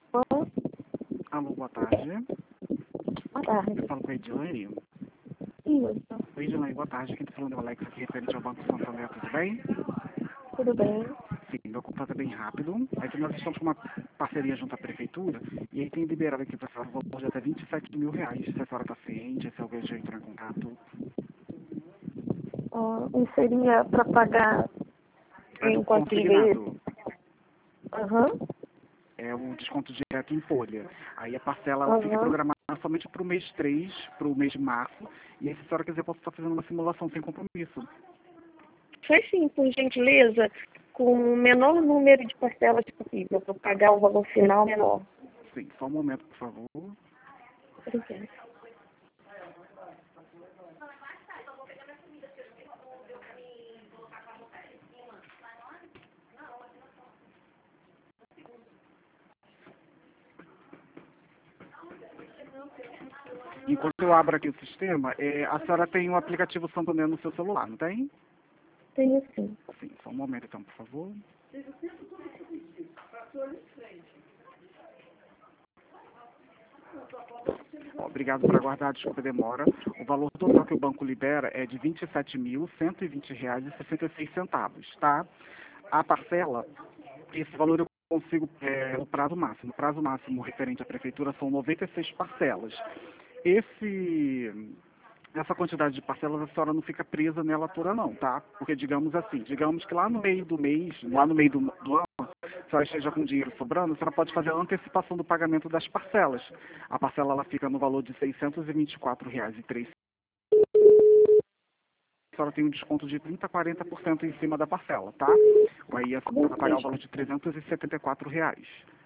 Bom, Alô, boa tarde. boa tarde. Eu falo com a Edilene. Isso, Oi, Edilene, boa tarde. Quem está falando é o Alex aqui, referente ao Banco Santander, tudo bem? tudo bem? Sim, meu contato é bem rápido. Aqui nós estamos com uma parceria junto à Prefeitura e aí tem liberado aqui para a senhora um valor de até R$ 27.000. Se a senhora está ciente, se alguém já entrou em contato. E seria para pagar É do em quantas vezes? consignado. Aham, É um desconto direto em folha. Aí a parcela ela fica aham. programada somente para o mês 3, para o mês de março. E aí, se a senhora quiser, eu posso estar fazendo uma simulação sem compromisso. Faz sim, por gentileza, com o menor número de parcelas possível, para Tá. pagar o valor final menor. Sim, só um momento, por favor. Obrigada. Enquanto eu abro aqui o sistema, a senhora tem o aplicativo Santander no seu celular, não tem? Tenho sim. Sim, só um momento então, por favor. Obrigado por aguardar, desculpa a demora. O valor total que o banco libera é de R$ 27.120,66, tá? A parcela, esse valor eu consigo no prazo máximo. O prazo máximo referente à prefeitura são 96 parcelas. Essa quantidade de parcelas, a senhora não fica presa nela toda não, tá? Porque digamos assim, digamos que lá no meio do mês, lá no meio do ano, se a senhora esteja com dinheiro sobrando, a senhora pode fazer a antecipação do pagamento das parcelas. A parcela ela fica no valor de R$ 624,03. A senhora tem um desconto de 30% a 40% em cima da parcela, tá? Aí a senhora vai pagar o valor de R$ 374.